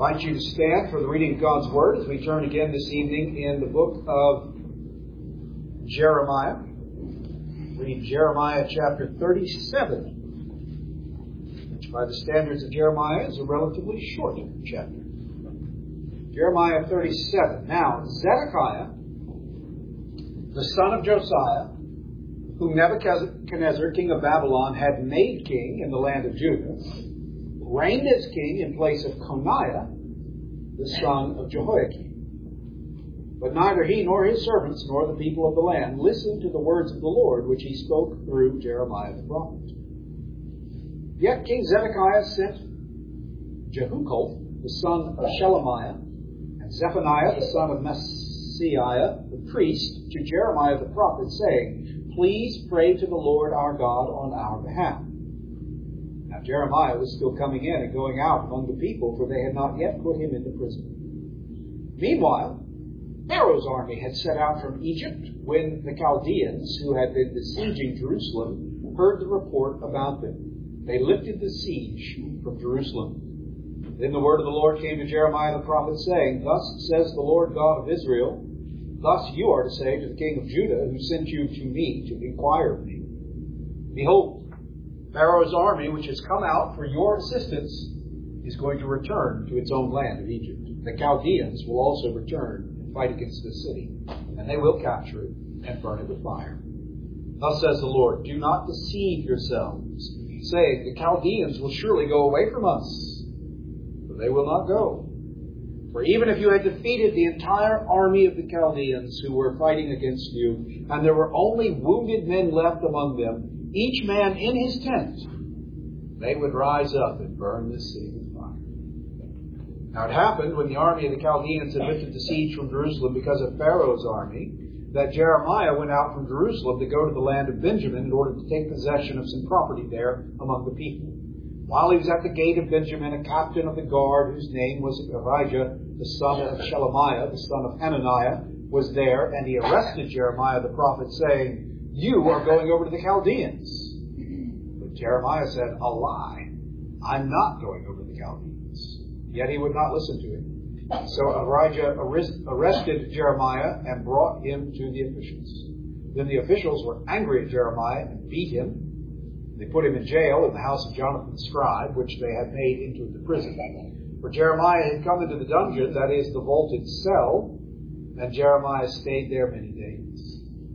I invite you to stand for the reading of God's Word as we turn again this evening in the book of Jeremiah. Read Jeremiah chapter 37, which by the standards of Jeremiah is a relatively short chapter. Jeremiah 37. Now, Zedekiah, the son of Josiah, whom Nebuchadnezzar, king of Babylon, had made king in the land of Judah, reigned as king in place of Coniah, the son of Jehoiakim. But neither he nor his servants nor the people of the land listened to the words of the Lord, which he spoke through Jeremiah the prophet. Yet King Zedekiah sent Jehucal, the son of Shelemiah, and Zephaniah, the son of Maaseiah, the priest, to Jeremiah the prophet, saying, "Please pray to the Lord our God on our behalf." Now Jeremiah was still coming in and going out among the people, for they had not yet put him into prison. Meanwhile, Pharaoh's army had set out from Egypt when the Chaldeans, who had been besieging Jerusalem, heard the report about them. They lifted the siege from Jerusalem. Then the word of the Lord came to Jeremiah the prophet, saying, "Thus says the Lord God of Israel, thus you are to say to the king of Judah, who sent you to me to inquire of me, Behold, Pharaoh's army, which has come out for your assistance, is going to return to its own land of Egypt. The Chaldeans will also return and fight against this city, and they will capture it and burn it with fire. Thus says the Lord, do not deceive yourselves, saying, the Chaldeans will surely go away from us. For they will not go. For even if you had defeated the entire army of the Chaldeans who were fighting against you, and there were only wounded men left among them, each man in his tent, they would rise up and burn this city with fire." Now it happened, when the army of the Chaldeans had lifted the siege from Jerusalem because of Pharaoh's army, that Jeremiah went out from Jerusalem to go to the land of Benjamin in order to take possession of some property there among the people. While he was at the gate of Benjamin, a captain of the guard, whose name was Ahijah, the son of Shelemiah, the son of Hananiah, was there, and he arrested Jeremiah the prophet, saying, "You are going over to the Chaldeans." But Jeremiah said, "A lie. I'm not going over to the Chaldeans." Yet he would not listen to him. So Ahijah arrested Jeremiah and brought him to the officials. Then the officials were angry at Jeremiah and beat him. They put him in jail in the house of Jonathan the scribe, which they had made into a prison. For Jeremiah had come into the dungeon, that is, the vaulted cell, and Jeremiah stayed there many days.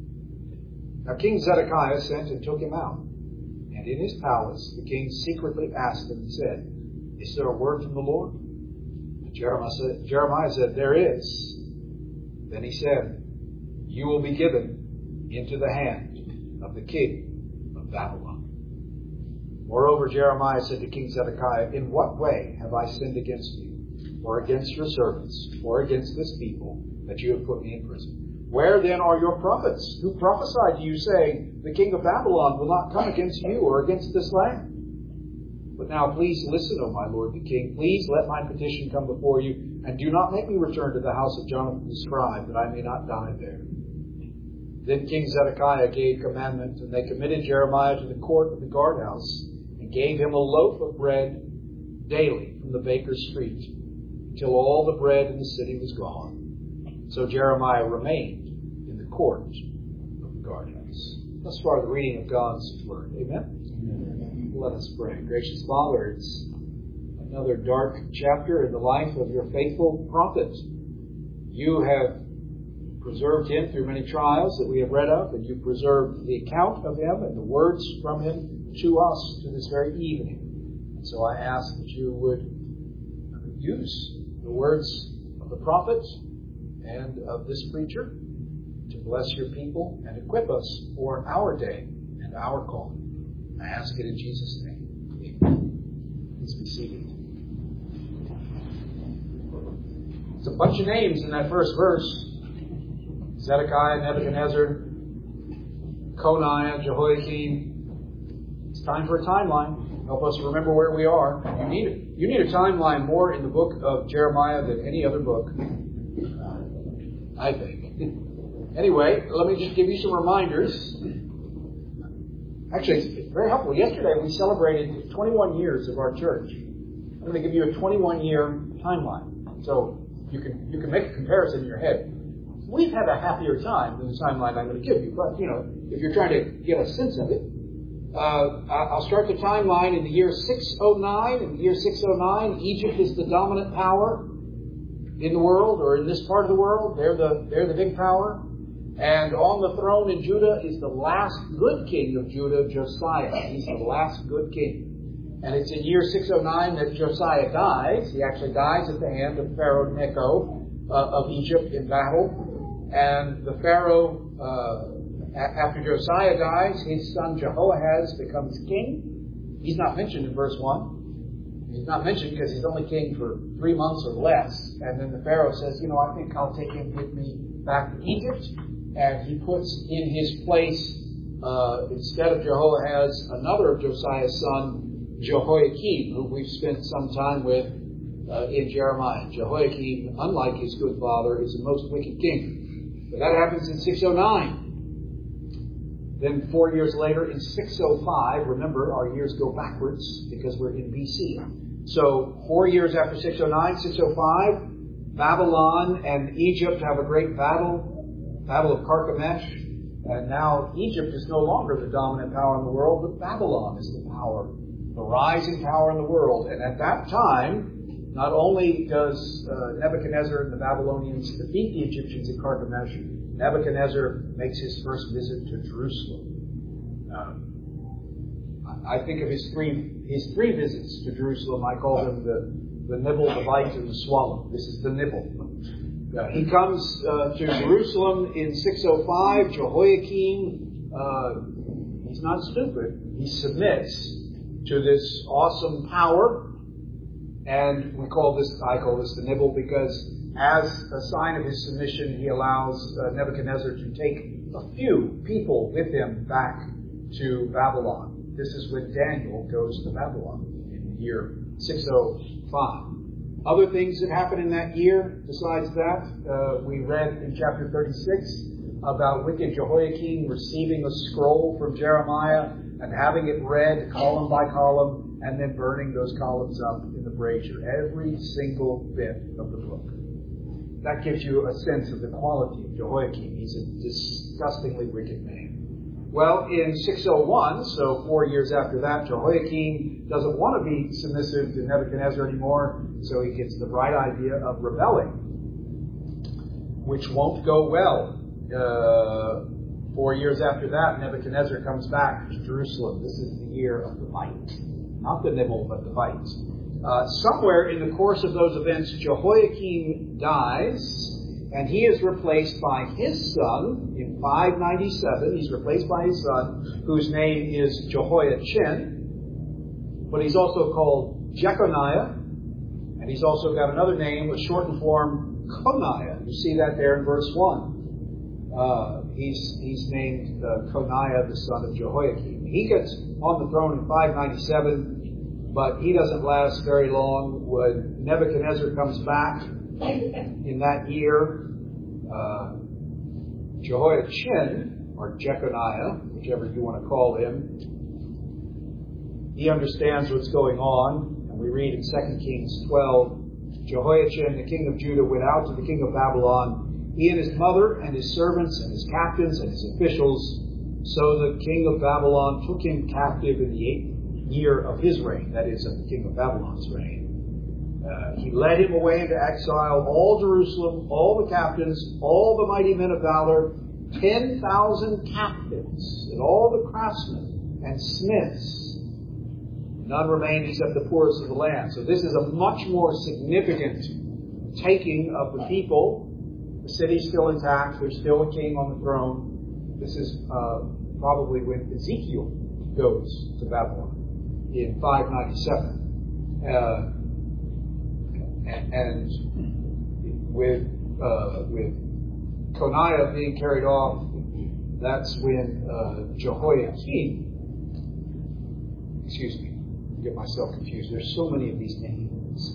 Now King Zedekiah sent and took him out. And in his palace the king secretly asked him and said, "Is there a word from the Lord?" And Jeremiah said, "There is." Then he said, "You will be given into the hand of the king of Babylon." Moreover, Jeremiah said to King Zedekiah, "In what way have I sinned against you, or against your servants, or against this people, that you have put me in prison? Where then are your prophets, who prophesied to you, saying, the king of Babylon will not come against you or against this land? But now please listen, O my lord the king. Please let my petition come before you, and do not make me return to the house of Jonathan the scribe, that I may not die there." Then King Zedekiah gave commandment, and they committed Jeremiah to the court of the guardhouse, and gave him a loaf of bread daily from the baker's street, until all the bread in the city was gone. So Jeremiah remained in the court of the guardhouse. Thus far the reading of God's Word. Amen? Amen. Let us pray. Gracious Father, it's another dark chapter in the life of your faithful prophet. You have preserved him through many trials that we have read of, and you preserved the account of him and the words from him to us to this very evening. And so I ask that you would use the words of the prophet and of this preacher to bless your people and equip us for our day and our calling. I ask it in Jesus' name. Amen. Please be seated. It's a bunch of names in that first verse. Zedekiah, Nebuchadnezzar, Coniah, Jehoiakim. It's time for a timeline. Help us remember where we are. You need a timeline more in the book of Jeremiah than any other book, I think. Anyway, let me just give you some reminders. Actually, it's very helpful. Yesterday we celebrated 21 years of our church. I'm going to give you a 21-year timeline. So you can make a comparison in your head. We've had a happier time than the timeline I'm going to give you. But, if you're trying to get a sense of it, I'll start the timeline in the year 609. In the year 609, Egypt is the dominant power in the world, or in this part of the world. They're the big power. And on the throne in Judah is the last good king of Judah, Josiah. He's the last good king. And it's in year 609 that Josiah dies. He actually dies at the hand of Pharaoh Necho of Egypt in battle. And the Pharaoh, after Josiah dies, his son Jehoahaz becomes king. He's not mentioned in verse 1. He's not mentioned because he's only king for 3 months or less. And then the Pharaoh says, I think I'll take him with me back to Egypt. And he puts in his place, instead of Jehoahaz, another of Josiah's son, Jehoiakim, who we've spent some time with in Jeremiah. Jehoiakim, unlike his good father, is a most wicked king. But that happens in 609. Then 4 years later, in 605, remember, our years go backwards because we're in BC. So 4 years after 609, 605, Babylon and Egypt have a great battle of Carchemish. And now Egypt is no longer the dominant power in the world, but Babylon is the power, the rising power in the world. And at that time, not only does Nebuchadnezzar and the Babylonians defeat the Egyptians at Carchemish, Nebuchadnezzar makes his first visit to Jerusalem. I think of his three visits to Jerusalem. I call them the nibble, the bite, and the swallow. This is the nibble. He comes to Jerusalem in 605. Jehoiakim, he's not stupid. He submits to this awesome power. And I call this the nibble because as a sign of his submission, he allows Nebuchadnezzar to take a few people with him back to Babylon. This is when Daniel goes to Babylon in the year 605. Other things that happen in that year, besides that, we read in chapter 36 about wicked Jehoiakim receiving a scroll from Jeremiah and having it read column by column and then burning those columns up in the brazier. Every single bit of the book. That gives you a sense of the quality of Jehoiakim. He's a disgustingly wicked man. Well, in 601, so 4 years after that, Jehoiakim doesn't want to be submissive to Nebuchadnezzar anymore, so he gets the bright idea of rebelling, which won't go well. 4 years after that, Nebuchadnezzar comes back to Jerusalem. This is the year of the bite. Not the nibble, but the bite. Somewhere in the course of those events, Jehoiakim dies, and he is replaced by his son in 597. He's replaced by his son, whose name is Jehoiachin, but he's also called Jeconiah, and he's also got another name, a shortened form, Coniah. You see that there in verse 1. He's named Coniah, the son of Jehoiakim. He gets on the throne in 597, but he doesn't last very long. When Nebuchadnezzar comes back in that year, Jehoiachin, or Jeconiah, whichever you want to call him, he understands what's going on. And we read in 2 Kings 12, Jehoiachin, the king of Judah, went out to the king of Babylon, he and his mother and his servants and his captains and his officials. So the king of Babylon took him captive in the 8th year of his reign, that is, of the king of Babylon's reign. He led him away into exile, all Jerusalem, all the captains, all the mighty men of valor, 10,000 captains, and all the craftsmen and smiths. None remained except the poorest of the land. So this is a much more significant taking of the people. The city's still intact. There's still a king on the throne. This is probably when Ezekiel goes to Babylon in 597. And with Coniah being carried off, that's when Jehoiakim, get myself confused. There's so many of these names.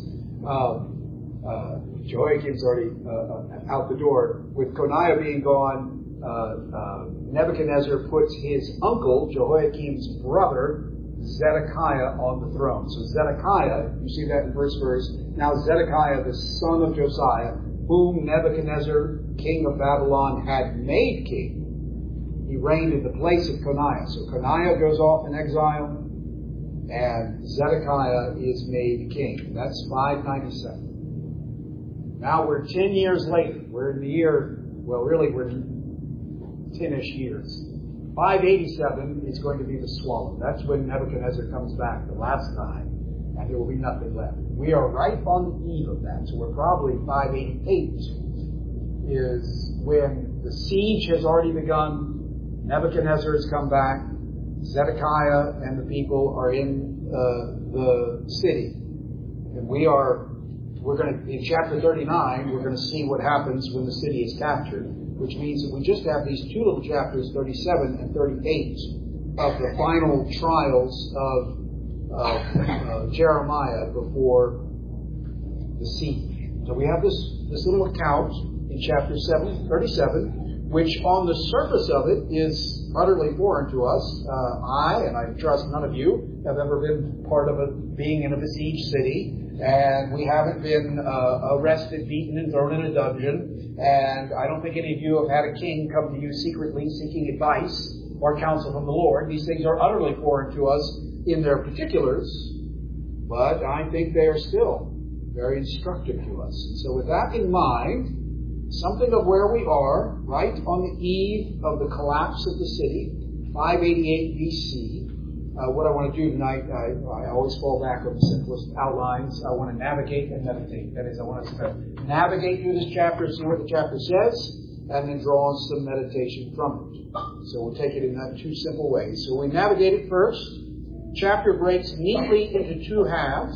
Jehoiakim's already out the door. With Coniah being gone, Nebuchadnezzar puts his uncle, Jehoiakim's brother, Zedekiah on the throne. So Zedekiah, you see that in first verse. Now Zedekiah, the son of Josiah, whom Nebuchadnezzar, king of Babylon, had made king, he reigned in the place of Coniah. So Coniah goes off in exile, and Zedekiah is made king. That's 597. Now we're 10 years later. We're in the year, well, really we're 10-ish years. 587 is going to be the swallow. That's when Nebuchadnezzar comes back the last time, and there will be nothing left. We are right on the eve of that. So we're probably 588 is when the siege has already begun. Nebuchadnezzar has come back. Zedekiah and the people are in the city. And we're going to, in chapter 39, we're going to see what happens when the city is captured, which means that we just have these two little chapters, 37 and 38, of the final trials of Jeremiah before the siege. So we have this little account in chapter 37, which on the surface of it is utterly foreign to us. And I trust none of you have ever been part of being in a besieged city. And we haven't been arrested, beaten, and thrown in a dungeon. And I don't think any of you have had a king come to you secretly seeking advice or counsel from the Lord. These things are utterly foreign to us in their particulars, but I think they are still very instructive to us. And so with that in mind, something of where we are, right on the eve of the collapse of the city, 588 BC. What I want to do tonight, I always fall back on the simplest outlines. I want to navigate and meditate. That is, I want us to navigate through this chapter, see what the chapter says, and then draw on some meditation from it. So we'll take it in that two simple ways. So we navigate it first. Chapter breaks neatly into two halves.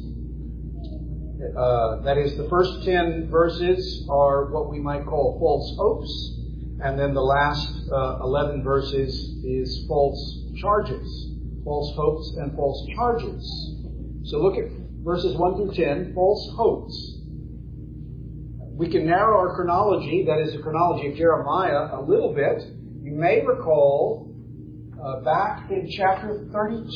That is, the first 10 verses are what we might call false hopes, and then the last 11 verses is false charges. False hopes and false charges. So look at verses 1 through 10, false hopes. We can narrow our chronology, that is the chronology of Jeremiah, a little bit. You may recall back in chapter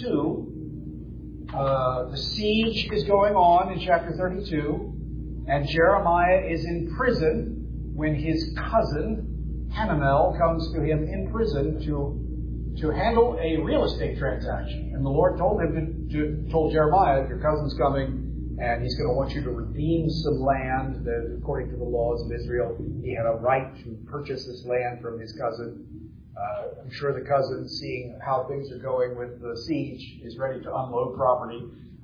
32, the siege is going on in chapter 32, and Jeremiah is in prison when his cousin Hanamel comes to him in prison to handle a real estate transaction. And the Lord told Jeremiah, your cousin's coming, and he's going to want you to redeem some land that, according to the laws of Israel, he had a right to purchase this land from his cousin. I'm sure the cousin, seeing how things are going with the siege, is ready to unload property.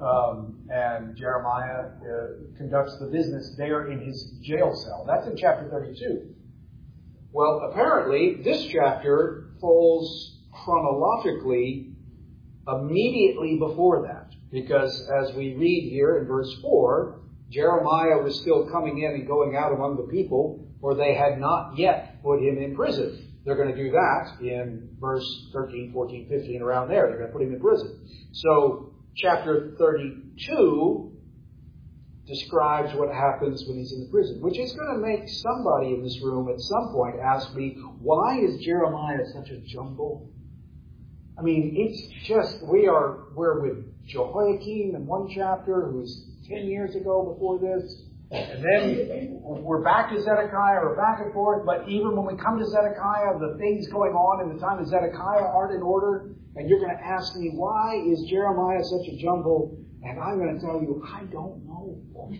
And Jeremiah conducts the business there in his jail cell. That's in chapter 32. Well, apparently, this chapter falls chronologically immediately before that, because as we read here in verse 4, Jeremiah was still coming in and going out among the people, for they had not yet put him in prison. They're going to do that in verse 13, 14, 15, around there. They're going to put him in prison. So chapter 32 describes what happens when he's in the prison, which is going to make somebody in this room at some point ask me, why is Jeremiah such a jumble? I mean, it's just, we're with Jehoiakim in one chapter, who's 10 years ago before this, and then we're back to Zedekiah, we're back and forth, but even when we come to Zedekiah, the things going on in the time of Zedekiah aren't in order, and you're going to ask me, why is Jeremiah such a jumble? And I'm going to tell you, I don't know.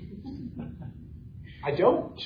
I don't.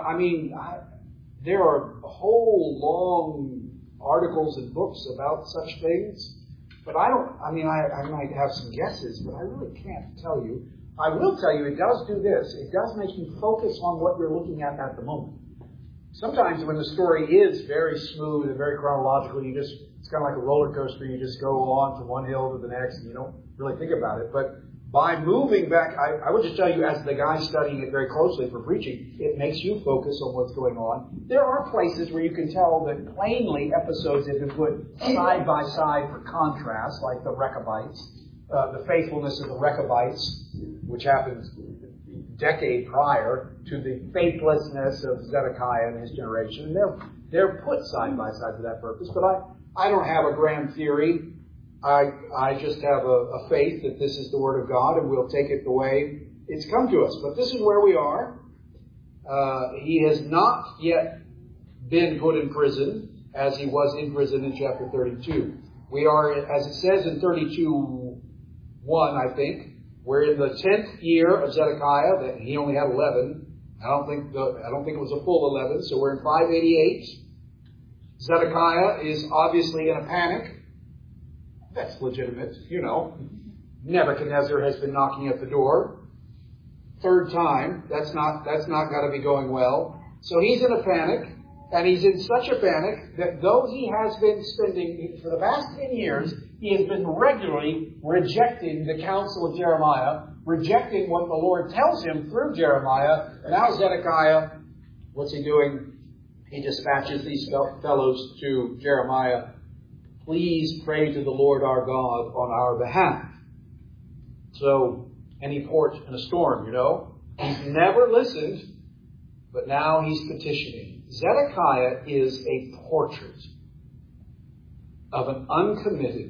There are whole long articles and books about such things, but I might have some guesses, but I really can't tell you. I will tell you, it does do this. It does make you focus on what you're looking at the moment. Sometimes when the story is very smooth and very chronological, it's kind of like a roller coaster. You just go on from one hill to the next, and you don't really think about it. But by moving back, I would just tell you, as the guy studying it very closely for preaching, it makes you focus on what's going on. There are places where you can tell that plainly episodes have been put side by side for contrast, like the Rechabites, the faithfulness of the Rechabites, which happened a decade prior to the faithlessness of Zedekiah and his generation. And they're put side by side for that purpose. But I don't have a grand theory I just have a faith that this is the Word of God and we'll take it the way it's come to us. But this is where we are. He has not yet been put in prison as he was in prison in chapter 32. We are, as it says in 32:1, I think, we're in the 10th year of Zedekiah. That he only had 11. I don't think it was a full 11. So we're in 588. Zedekiah is obviously in a panic. That's legitimate, you know. Nebuchadnezzar has been knocking at the door. Third time. That's not got to be going well. So he's in a panic. And he's in such a panic that though he has been spending, for the past 10 years, he has been regularly rejecting the counsel of Jeremiah, rejecting what the Lord tells him through Jeremiah. And now Zedekiah, what's he doing? He dispatches these fellows to Jeremiah. Please pray to the Lord our God on our behalf. So, any port in a storm, you know. He's never listened, but now he's petitioning. Zedekiah is a portrait of an uncommitted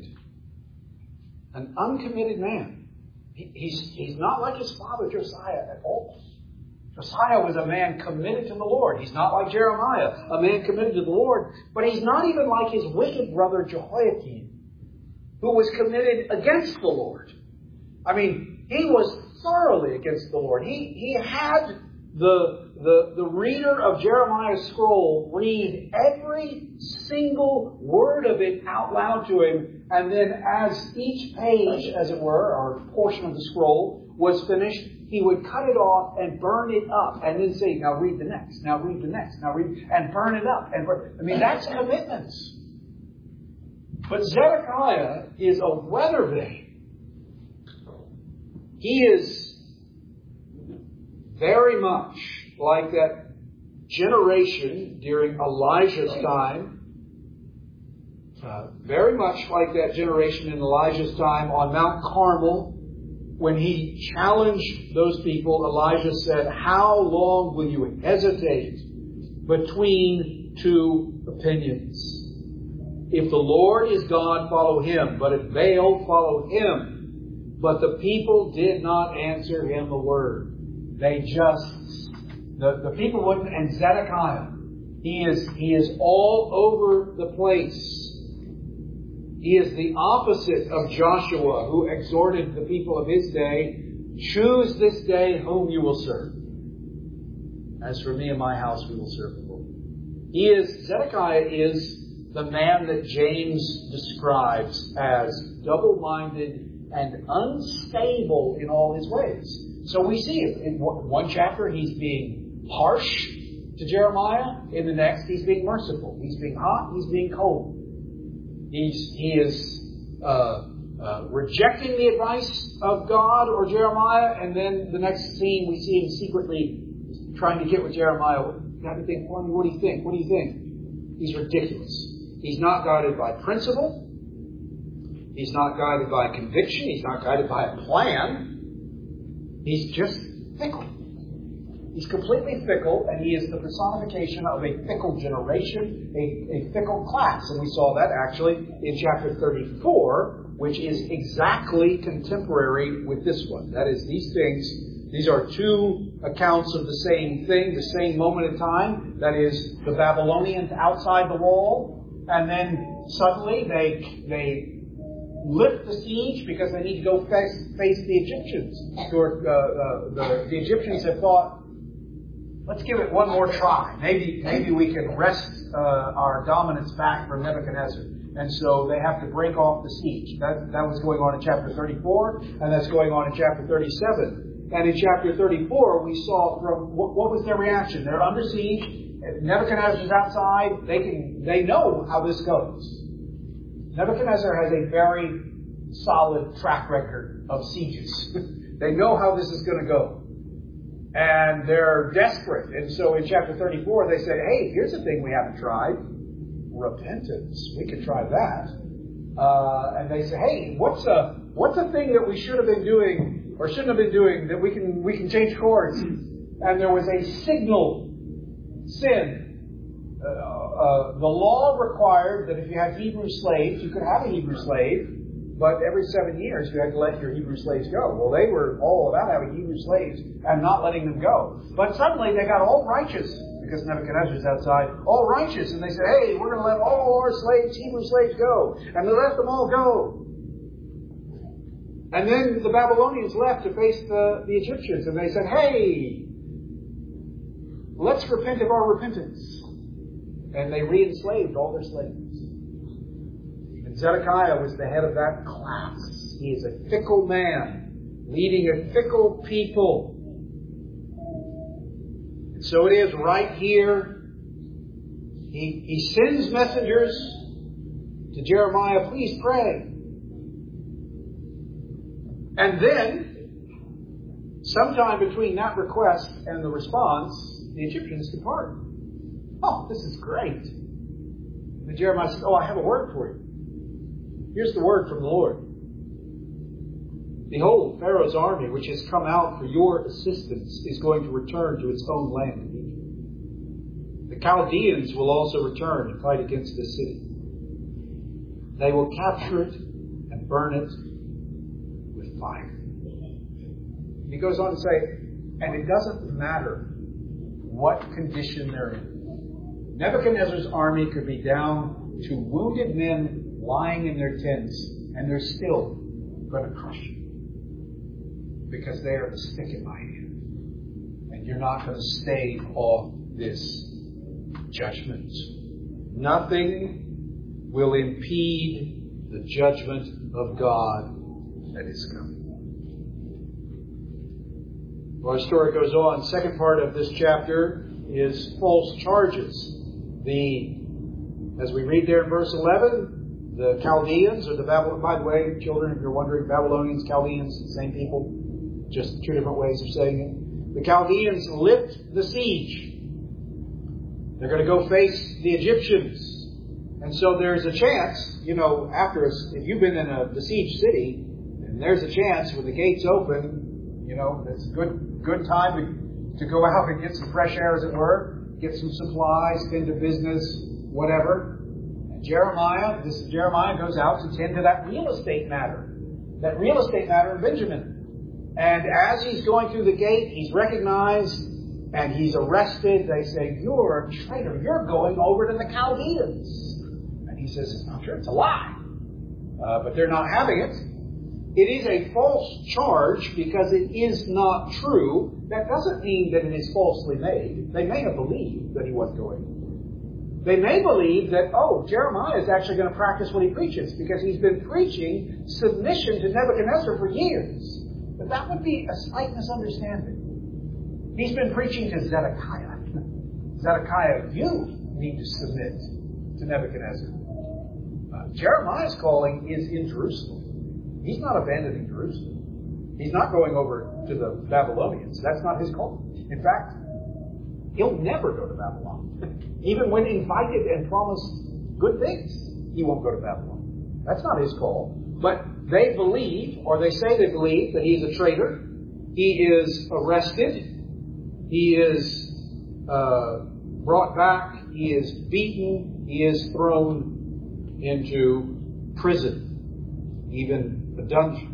man. He's not like his father Josiah at all. Josiah was a man committed to the Lord. He's not like Jeremiah, a man committed to the Lord. But he's not even like his wicked brother Jehoiakim, who was committed against the Lord. I mean, he was thoroughly against the Lord. He had the reader of Jeremiah's scroll read every single word of it out loud to him. And then as each page, as it were, or portion of the scroll was finished, he would cut it off and burn it up. And then say, now read the next, now read the next, now read, and burn it up. I mean, that's commitments. But Zedekiah is a weather vane. He is very much like that generation during Elijah's time. Very much like that generation in Elijah's time on Mount Carmel. When he challenged those people, Elijah said, how long will you hesitate between two opinions? If the Lord is God, follow him. But if Baal, follow him. But the people did not answer him a word. They just, the people wouldn't, and Zedekiah, he is all over the place. He is the opposite of Joshua, who exhorted the people of his day, choose this day whom you will serve. As for me and my house, we will serve the Lord. Zedekiah is the man that James describes as double-minded and unstable in all his ways. So we see it. In one chapter, he's being harsh to Jeremiah. In the next, he's being merciful. He's being hot. He's being cold. He is rejecting the advice of God or Jeremiah. And then the next scene, we see him secretly trying to get with Jeremiah. What do you think? What do you think? He's ridiculous. He's not guided by principle. He's not guided by conviction. He's not guided by a plan. He's just fickle. He's completely fickle, and he is the personification of a fickle generation, a fickle class. And we saw that actually in chapter 34, which is exactly contemporary with this one. That is, these are two accounts of the same thing, the same moment in time. That is, the Babylonians outside the wall, and then suddenly they lift the siege because they need to go face the Egyptians. The Egyptians have thought, let's give it one more try. Maybe we can wrest our dominance back from Nebuchadnezzar. And so they have to break off the siege. That was going on in chapter 34, and that's going on in chapter 37. And in chapter 34, we saw from what was their reaction? They're under siege. Nebuchadnezzar's outside. They know how this goes. Nebuchadnezzar has a very solid track record of sieges. They know how this is going to go. And they're desperate. And so in chapter 34, they say, hey, here's a thing we haven't tried. Repentance. We could try that. And they say, hey, what's a thing that we should have been doing or shouldn't have been doing that we can change course? And there was a signal sin. The law required that if you had Hebrew slaves, you could have a Hebrew slave, but every 7 years you had to let your Hebrew slaves go. Well, they were all about having Hebrew slaves and not letting them go. But suddenly they got all righteous, because Nebuchadnezzar's outside, all righteous, and they said, hey, we're going to let all our slaves, Hebrew slaves, go. And they let them all go. And then the Babylonians left to face the Egyptians, and they said, hey, let's repent of our repentance. And they re-enslaved all their slaves. And Zedekiah was the head of that class. He is a fickle man, leading a fickle people. And so it is right here. He sends messengers to Jeremiah, please pray. And then, sometime between that request and the response, the Egyptians depart. Oh, this is great. And Jeremiah says, I have a word for you. Here's the word from the Lord. Behold, Pharaoh's army, which has come out for your assistance, is going to return to its own land, Egypt. The Chaldeans will also return and fight against this city. They will capture it and burn it with fire. He goes on to say, and it doesn't matter what condition they're in. Nebuchadnezzar's army could be down to wounded men lying in their tents, and they're still going to crush you. Because they are the stick in my hand. And you're not going to stave off this judgment. Nothing will impede the judgment of God that is coming. Well, our story goes on. The second part of this chapter is false charges. As we read there in verse 11, the Chaldeans, or the Babylonians, by the way, children, if you're wondering, Babylonians, Chaldeans, same people, just two different ways of saying it. The Chaldeans lift the siege. They're going to go face the Egyptians. And so there's a chance, if you've been in a besieged city, and there's a chance when the gates open, it's a good time to go out and get some fresh air, as it were, get some supplies, tend to business, whatever. And Jeremiah goes out to tend to that real estate matter in Benjamin. And as he's going through the gate, he's recognized and he's arrested. They say, you're a traitor. You're going over to the Chaldeans. And he says, I'm sure it's a lie. But they're not having it. It is a false charge because it is not true. That doesn't mean that it is falsely made. They may have believed that he was going. They may believe that, Jeremiah is actually going to practice what he preaches because he's been preaching submission to Nebuchadnezzar for years. But that would be a slight misunderstanding. He's been preaching to Zedekiah. Zedekiah, you need to submit to Nebuchadnezzar. Jeremiah's calling is in Jerusalem. He's not abandoning Jerusalem. He's not going over to the Babylonians. That's not his call. In fact, he'll never go to Babylon. Even when invited and promised good things, he won't go to Babylon. That's not his call. But they believe, or they say they believe, that he's a traitor. He is arrested. He is brought back. He is beaten. He is thrown into prison, even a dungeon.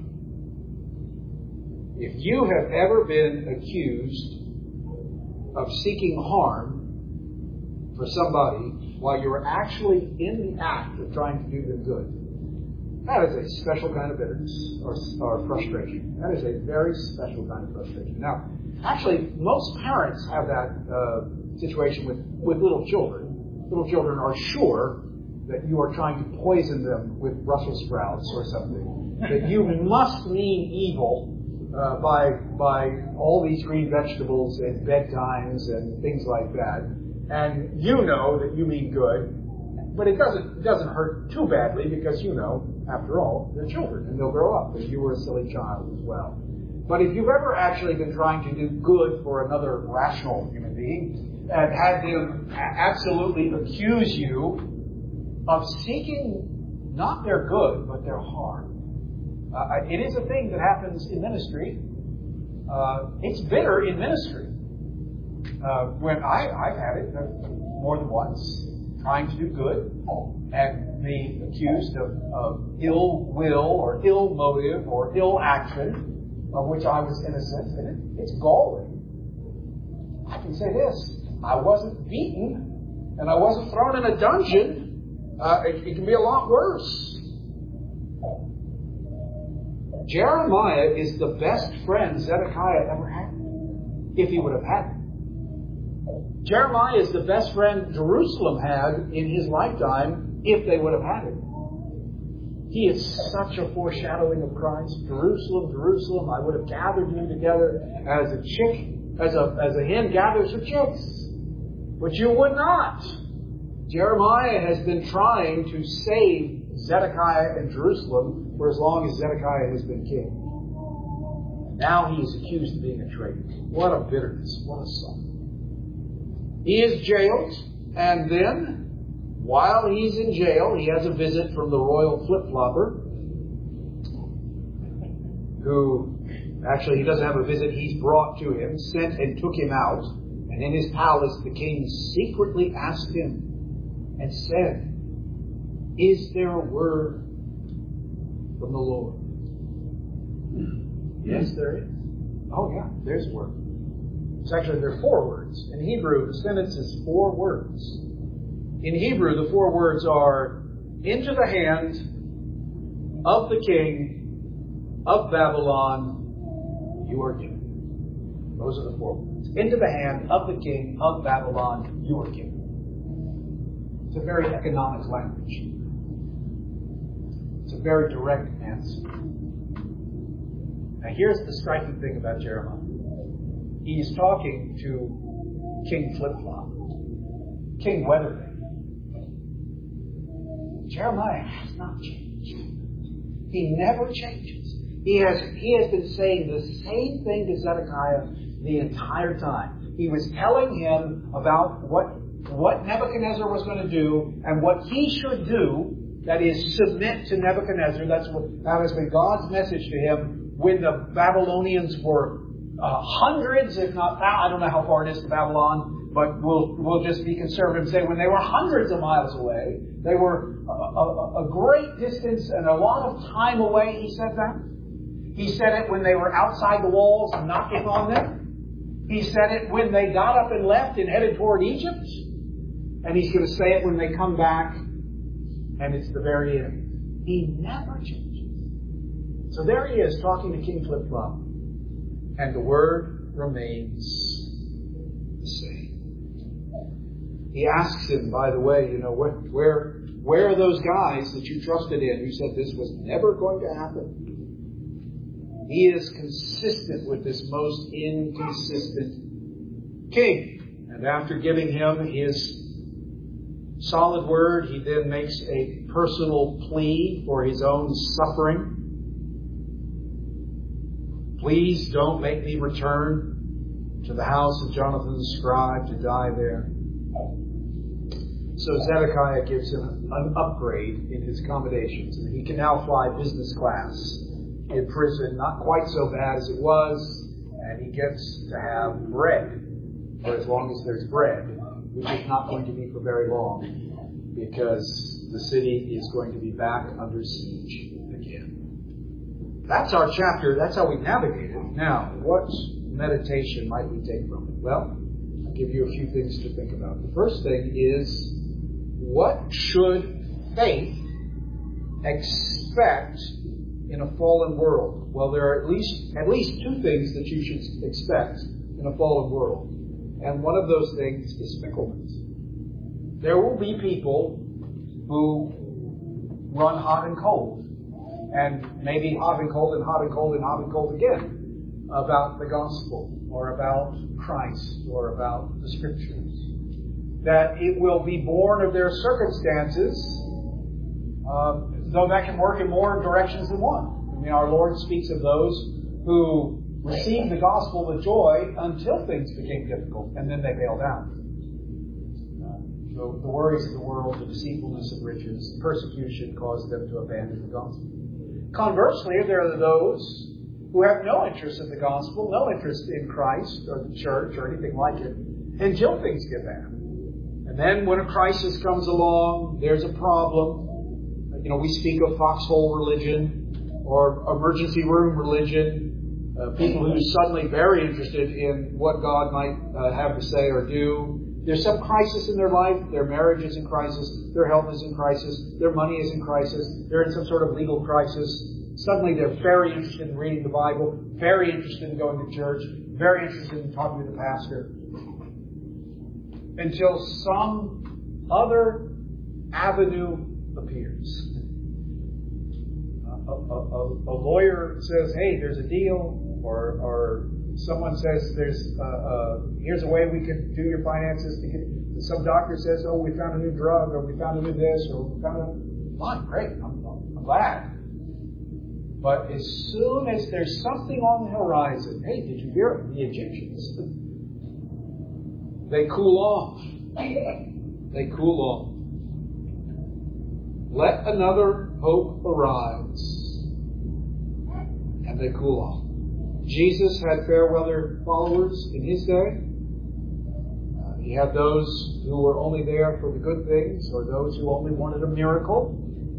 If you have ever been accused of seeking harm for somebody while you're actually in the act of trying to do them good, that is a special kind of bitterness or frustration. That is a very special kind of frustration. Now, actually, most parents have that situation with little children. Little children are sure that you are trying to poison them with Brussels sprouts or something. That you must mean evil by all these green vegetables and bedtimes and things like that. And you know that you mean good. But it doesn't hurt too badly because after all, they're children and they'll grow up and you were a silly child as well. But if you've ever actually been trying to do good for another rational human being and had them absolutely accuse you of seeking not their good, but their harm. It is a thing that happens in ministry. It's bitter in ministry. When I've had it more than once. trying to do good, and be accused of ill will or ill motive or ill action, of which I was innocent. And it's galling. I can say this: I wasn't beaten, and I wasn't thrown in a dungeon. It can be a lot worse. Jeremiah is the best friend Zedekiah ever had, if he would have had it. Jeremiah is the best friend Jerusalem had in his lifetime, if they would have had it. He is such a foreshadowing of Christ. Jerusalem, Jerusalem, I would have gathered you together as a hen gathers her chicks. But you would not. Jeremiah has been trying to save Zedekiah and Jerusalem for as long as Zedekiah has been king. Now he is accused of being a traitor. What a bitterness. What a sorrow. He is jailed, and then, while he's in jail, he has a visit from the royal flip-flopper, who, actually he doesn't have a visit, he's brought to him, sent and took him out, and in his palace the king secretly asked him and said, "Is there a word from the Lord?" Yes, there is. Oh yeah, there's a word. There are 4 words. In Hebrew, the sentence is 4 words. In Hebrew, the 4 words are, "Into the hand of the king of Babylon you are given." Those are the 4 words. Into the hand of the king of Babylon you are given. It's a very economic language. It's a very direct answer. Now here's the striking thing about Jeremiah. He's talking to King Flip-Flop, King Weatherby. Jeremiah has not changed. He never changes. He has been saying the same thing to Zedekiah the entire time. He was telling him about what Nebuchadnezzar was going to do and what he should do. That is, submit to Nebuchadnezzar. That has been God's message to him when the Babylonians were hundreds, if not thousands. I don't know how far it is to Babylon, but we'll just be conservative and say when they were hundreds of miles away. They were a great distance and a lot of time away, he said that. He said it when they were outside the walls and knocking on them. He said it when they got up and left and headed toward Egypt. And he's going to say it when they come back. And it's the very end. He never changes. So there he is talking to King Flip-Flop. And the word remains the same. He asks him, by the way, where are those guys that you trusted in who said this was never going to happen? He is consistent with this most inconsistent king. And after giving him his solid word, he then makes a personal plea for his own suffering. "Please don't make me return to the house of Jonathan the scribe to die there." So Zedekiah gives him an upgrade in his accommodations, and he can now fly business class in prison. Not quite so bad as it was, and he gets to have bread for as long as there's bread, which is not going to be for very long, because the city is going to be back under siege again. That's our chapter. That's how we navigate it. Now, what meditation might we take from it? Well, I'll give you a few things to think about. The first thing is, what should faith expect in a fallen world? Well, there are at least 2 things that you should expect in a fallen world. And one of those things is fickleness. There will be people who run hot and cold. And maybe hot and cold and hot and cold and hot and cold again about the gospel or about Christ or about the scriptures. That it will be born of their circumstances, though that can work in more directions than one. I mean, our Lord speaks of those who received the gospel with joy until things became difficult, and then they bailed out. The worries of the world, the deceitfulness of riches, persecution caused them to abandon the gospel. Conversely, there are those who have no interest in the gospel, no interest in Christ or the church or anything like it, until things get bad. And And then when a crisis comes along, there's a problem. We speak of foxhole religion or emergency room religion. People who are suddenly very interested in what God might have to say or do. There's some crisis in their life. Their marriage is in crisis. Their health is in crisis. Their money is in crisis. They're in some sort of legal crisis. Suddenly they're very interested in reading the Bible, very interested in going to church, very interested in talking to the pastor. Until some other avenue appears. A lawyer says, hey, there's a deal, or someone says here's a way we can do your finances. Some doctor says, oh, we found a new drug, or we found a new this, or we found a... Fine, great, I'm glad. But as soon as there's something on the horizon, hey, did you hear it? The Egyptians. They cool off. They cool off. Let another hope arise. And they cool off. Jesus had fair weather followers in his day. He had those who were only there for the good things, or those who only wanted a miracle.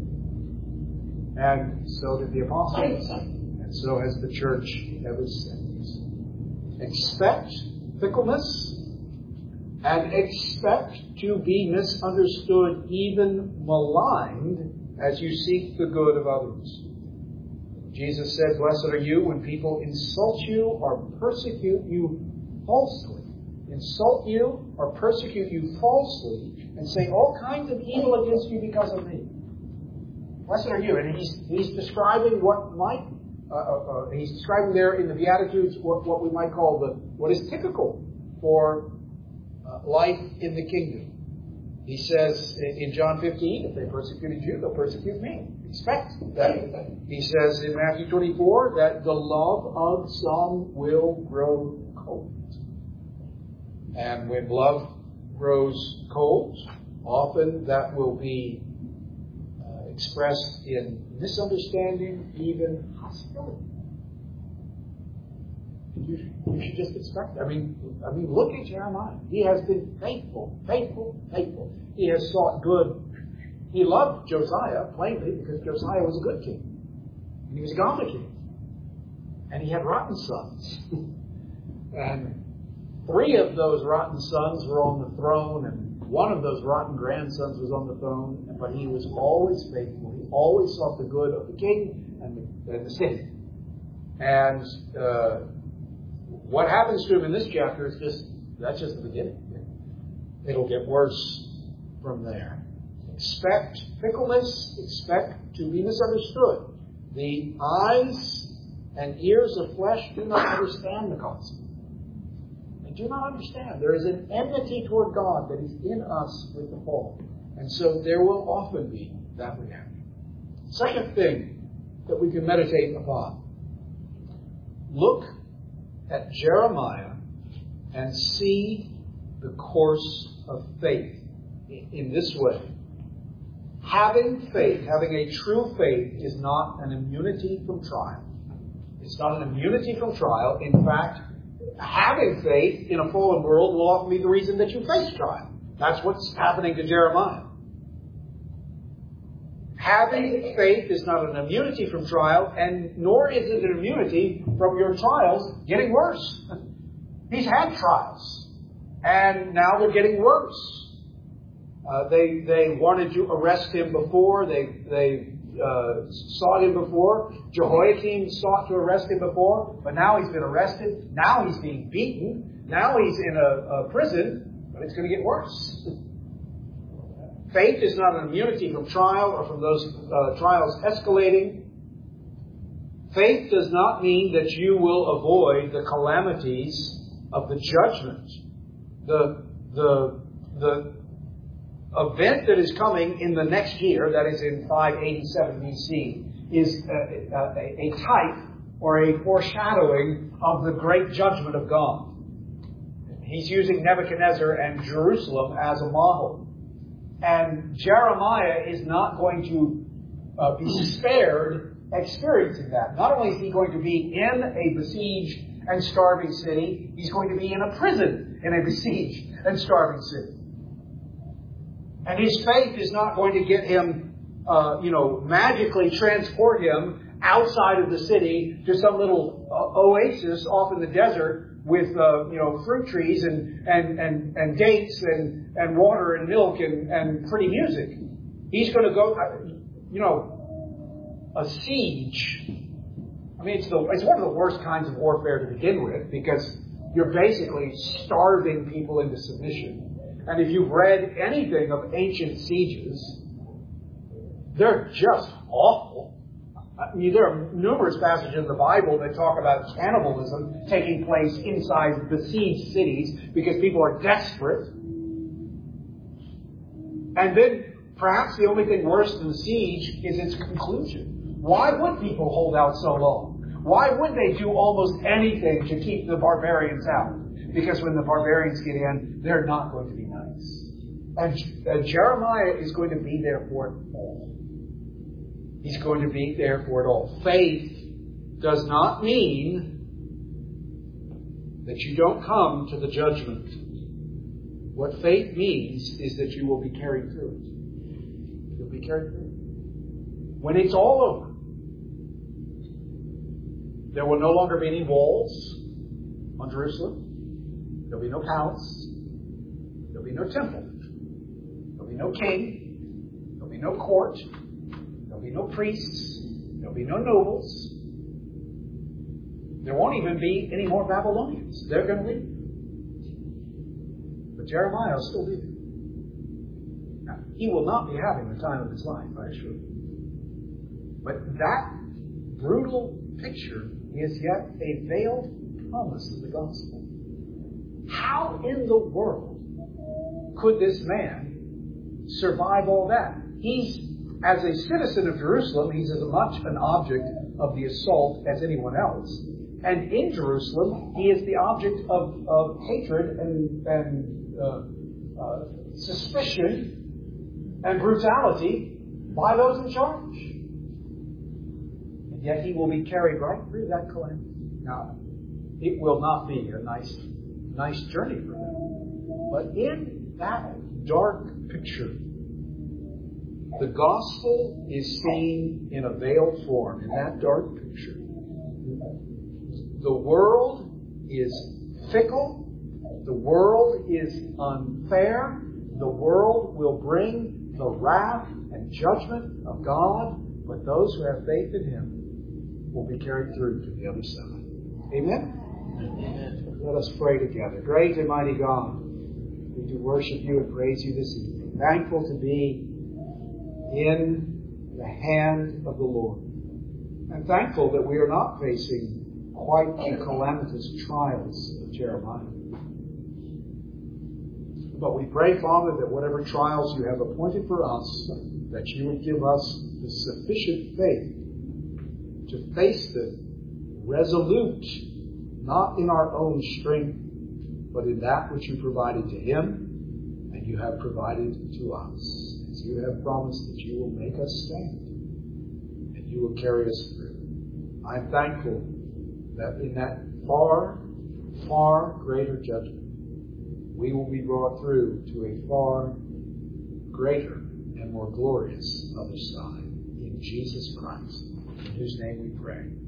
And so did the apostles. And so has the church ever since. Expect fickleness. And expect to be misunderstood, even maligned, as you seek the good of others. Jesus said, blessed are you when people insult you or persecute you falsely. Insult you or persecute you falsely and say all kinds of evil against you because of me. Blessed are you. And he's describing what might, he's describing there in the Beatitudes what we might call what is typical for life in the kingdom. He says in John 15, if they persecuted you, they'll persecute me. Expect that. He says in Matthew 24 that the love of some will grow cold. And when love grows cold, often that will be expressed in misunderstanding, even hostility. You should just expect that. I mean, look at Jeremiah. He has been faithful. He has sought good. He loved Josiah, plainly, because Josiah was a good king. And he was a godly king. And he had rotten sons. And 3 of those rotten sons were on the throne, and 1 of those rotten grandsons was on the throne. But he was always faithful. He always sought the good of the king and the city. And what happens to him in this chapter is that's just the beginning. It'll get worse from there. Expect fickleness. Expect to be misunderstood. The eyes and ears of flesh do not understand the gospel. They do not understand. There is an enmity toward God that is in us with the fall. And so there will often be that reaction. Second thing that we can meditate upon. Look at Jeremiah and see the course of faith in this way. Having faith, having a true faith, is not an immunity from trial. It's not an immunity from trial. In fact, having faith in a fallen world will often be the reason that you face trial. That's what's happening to Jeremiah. Having faith is not an immunity from trial, and nor is it an immunity from your trials getting worse. He's had trials, and now they're getting worse. They wanted to arrest him before. They sought him before. Jehoiakim sought to arrest him before, but now he's been arrested. Now he's being beaten. Now he's in a prison, but it's going to get worse. Faith is not an immunity from trial or from those trials escalating. Faith does not mean that you will avoid the calamities of the judgment. The event that is coming in the next year, that is in 587 BC, is a type or a foreshadowing of the great judgment of God. He's using Nebuchadnezzar and Jerusalem as a model. And Jeremiah is not going to be spared experiencing that. Not only is he going to be in a besieged and starving city, he's going to be in a prison in a besieged and starving city. And his faith is not going to get him, magically transport him outside of the city to some little oasis off in the desert with, fruit trees and dates and water and milk and pretty music. He's going to go, a siege. I mean, it's one of the worst kinds of warfare to begin with, because you're basically starving people into submission. And if you've read anything of ancient sieges, they're just awful. I mean, there are numerous passages in the Bible that talk about cannibalism taking place inside besieged cities because people are desperate. And then perhaps the only thing worse than the siege is its conclusion. Why would people hold out so long? Why would they do almost anything to keep the barbarians out? Because when the barbarians get in, they're not going to be nice. And Jeremiah is going to be there for it all. He's going to be there for it all. Faith does not mean that you don't come to the judgment. What faith means is that you will be carried through it. You'll be carried through it. When it's all over, there will no longer be any walls on Jerusalem. There'll be no palace. There'll be no temple. There'll be no king. There'll be no court. There'll be no priests. There'll be no nobles. There won't even be any more Babylonians. They're going to leave. But Jeremiah will still be there. Now, he will not be having the time of his life, I assure you. But that brutal picture is yet a veiled promise of the gospel. How in the world could this man survive all that? He's, as a citizen of Jerusalem, he's as much an object of the assault as anyone else. And in Jerusalem, he is the object of hatred and suspicion and brutality by those in charge. And yet he will be carried right through that calamity. Now, it will not be a nice journey for him. But in that dark picture, the gospel is seen in a veiled form. In that dark picture, the world is fickle. The world is unfair. The world will bring the wrath and judgment of God. But those who have faith in Him will be carried through to the other side. Amen? Amen. Let us pray together. Great and mighty God, we do worship you and praise you this evening. Thankful to be in the hand of the Lord. And thankful that we are not facing quite the calamitous trials of Jeremiah. But we pray, Father, that whatever trials you have appointed for us, that you would give us the sufficient faith to face them resolute, not in our own strength, but in that which you provided to him and you have provided to us. As you have promised that you will make us stand and you will carry us through. I'm thankful that in that far, far greater judgment, we will be brought through to a far greater and more glorious other side. In Jesus Christ, in whose name we pray.